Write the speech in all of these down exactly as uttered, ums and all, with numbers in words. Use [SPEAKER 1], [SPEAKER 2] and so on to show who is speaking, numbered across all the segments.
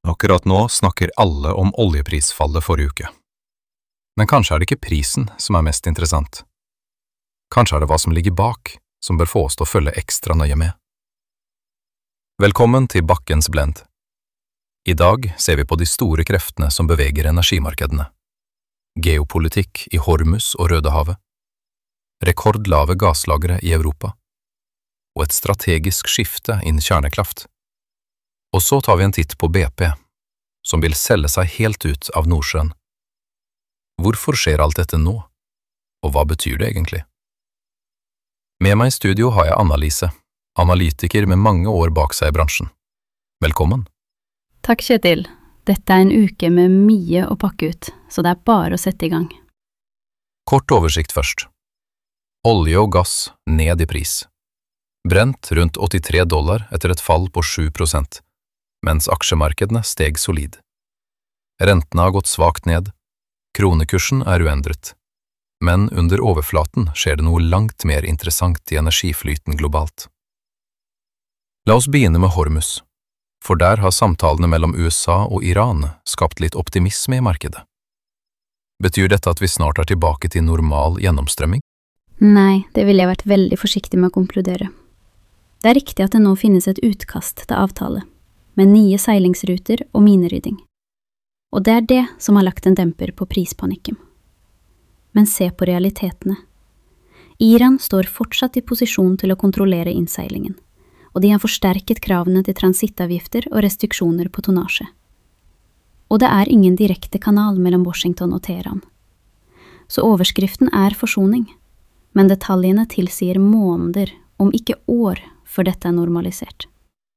[SPEAKER 1] Akkurat nå snakker alle om oljeprisfallet forrige uke. Men kanskje er det ikke prisen som er mest interessant. Kanskje er det hva som ligger bak, som bør få oss til å følge ekstra nøye med. Velkommen til Bakkens Blend. I dag ser vi på de store kreftene som beveger energimarkedene. Geopolitikk i Hormuz og Rødehavet, rekordlave gasslagre i Europa, og et strategisk skifte innen kjernekraft. Og så tar vi en titt på B P, som vil selge seg helt ut av Nordsjøen. Hvorfor skjer alt dette nå? Og hva betyr det egentlig? Med meg i studio har jeg Anna-Lise, analytiker med mange år bak seg i bransjen. Velkommen.
[SPEAKER 2] Takk, Kjetil. Dette er en uke med mye å pakke ut, så det er bare å sette i gang.
[SPEAKER 1] Kort oversikt først. Olje og gass ned i pris. Brent rundt åttitre dollar etter et fall på sju prosent, mens aksjemarkedene steg solid. Rentene har gått svakt ned, kronekursen er uendret, men under overflaten skjer det noe langt mer interessant i energiflyten globalt. La oss begynne med Hormuz, for der har samtalene mellom U S A og Iran skapt litt optimisme i markedet. Betyr dette at vi snart er tilbake til normal gjennomstrømming?
[SPEAKER 2] Nei, det ville jeg vært veldig forsiktig med å konkludere. Det er riktig at det nå finnes et utkast til avtale, med nye seilingsruter og minerydding. Og det er det som har lagt en demper på prispanikken. Men se på realitetene. Iran står fortsatt i posisjon til å kontrollere innseilingen, og de har forsterket kravene til transittavgifter og restriksjoner på tonnasje. Og det er ingen direkte kanal mellom Washington og Teheran. Så overskriften er forsoning, men detaljene tilsier måneder, om ikke år, før dette er normalisert.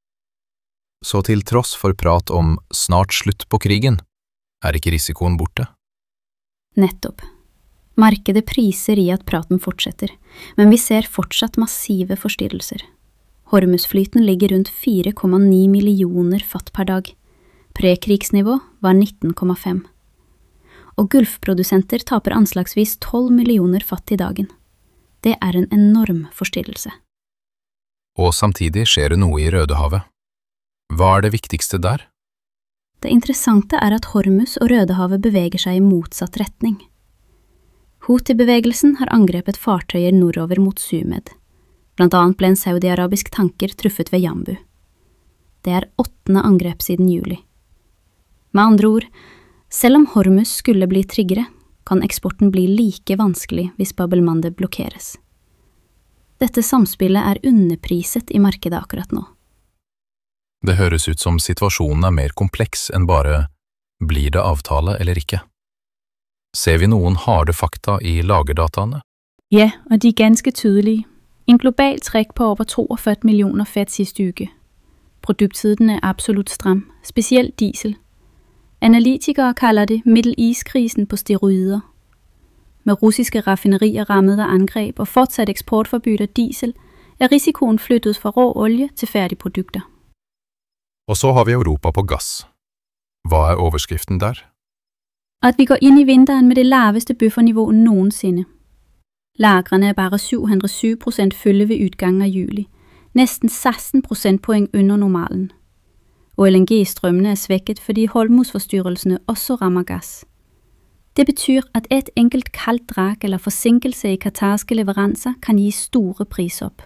[SPEAKER 1] Så til tross for prat om snart slutt på krigen, er ikke risikoen borte?
[SPEAKER 2] Nettopp. Markedet priser i at praten fortsetter, men vi ser fortsatt massive forstyrrelser. Hormuzflyten ligger rundt fire komma ni millioner fatt per dag. Prekrigsnivå var nitten komma fem. Og gulfprodusenter taper anslagsvis tolv millioner fatt i dagen. Det er en enorm forstyrrelse.
[SPEAKER 1] Og samtidig skjer det noe i Rødehavet. Hva er det viktigste der?
[SPEAKER 2] Det interessante er at Hormuz og Rødehavet beveger seg i motsatt retning. Houthi-bevegelsen har angrepet fartøyer nordover mot Sumed. Blant annet ble en saudi-arabisk tanker truffet ved Jambu. Det er åttende angrep siden juli. Med andre ord, selv om Hormuz skulle bli tryggere, kan eksporten bli like vanskelig hvis Bab el-Mandeb blokkeres. Dette samspillet er underpriset i markedet akkurat nå.
[SPEAKER 1] Det høres ut som situasjonen er mer kompleks enn bare blir det avtale eller ikke. Ser vi noen harde fakta i lagerdataene?
[SPEAKER 3] Ja, og de er ganske tydelige. En global træk på over toogfyrre millioner fat sidste uke. Produkttiden er absolut stram, specielt diesel. Analytikere kalder det Middle East-krisen på steroider. Med russiske raffinerier rammet af angreb og fortsat eksportforbud af diesel, er risikoen flyttet fra rå olie til færdigprodukter.
[SPEAKER 1] Og så har vi Europa på gass. Hva er overskriften der?
[SPEAKER 3] At vi går ind i vinteren med det laveste bufferniveau nogensinde. Lagrene er bare syvoghalvtreds procent fylde ved utgangen af juli, næsten seksten procentpoint under normalen. Og L N G-strømmene er svækket, fordi Hormuz-forstyrrelsene også rammer gas. Det betyr at et enkelt kaldt drak eller forsinkelse i katarske leveranser kan gi store prisopp.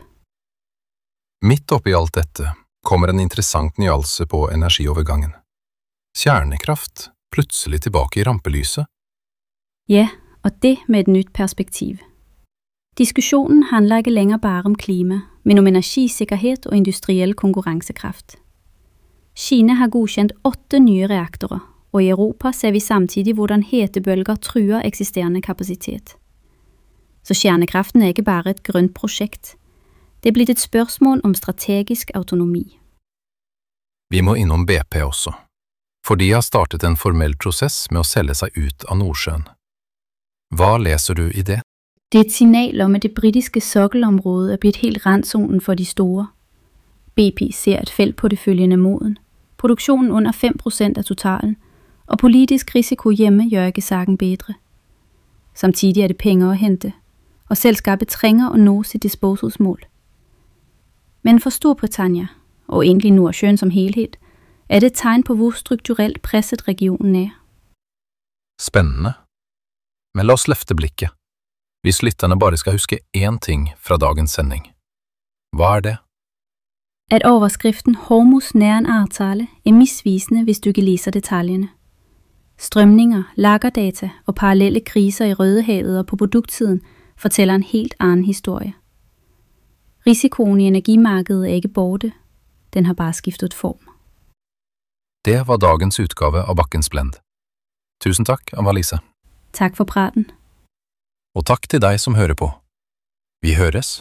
[SPEAKER 1] Midt oppi alt dette kommer en interessant nyanse på energiovergangen. Kjernekraft plutselig tilbake i rampelyset.
[SPEAKER 3] Ja, og det med et nyt perspektiv. Diskussionen handler ikke længere bare om klima, men om energisikkerhed og industriel konkurrencekraft. Kina har godkendt åtte nye reaktorer, og i Europa ser vi samtidig, hvordan hetebølger truer eksisterende kapasitet. Så kjernekraften er ikke bare et grønt projekt. Det er blitt et spørsmål om strategisk autonomi.
[SPEAKER 1] Vi må innom B P også, for de har startet en formell prosess med å selge seg ut av Nordsjøen. Hva leser du i det?
[SPEAKER 3] Det er et signal om, at det britiske sokkelområde er blitt helt randzonen for de store. B P ser et feltporteføljen af moden, produktionen under fem procent af totalen, og politisk risiko hjemme gjør ikke saken bedre. Samtidig er det penger at hente, og selskabet trænger at nå sit disposals mål. Men for Storbritannien, og egentlig Nordsjøen som helhed, Er det et tegn på, hvor strukturelt presset regionen er?
[SPEAKER 1] Spennende. Men la oss løfte blikket. Hvis lytterne bare skal huske én ting fra dagens sending. Hva er det?
[SPEAKER 3] At overskriften Hormuz nær en avtale er misvisende, hvis du ikke læser detaljerne. Strømninger, lagerdata og parallelle kriser i Rødehavet og på produktsiden fortæller en helt anden historie. Risikoen i energimarkedet er ikke borte. Den har bare skiftet form.
[SPEAKER 1] Det var dagens utgave av Bakkens Blend. Tusen takk, Anna-Lise.
[SPEAKER 3] Tak for praten.
[SPEAKER 1] Og takk til deg som hører på. Vi høres.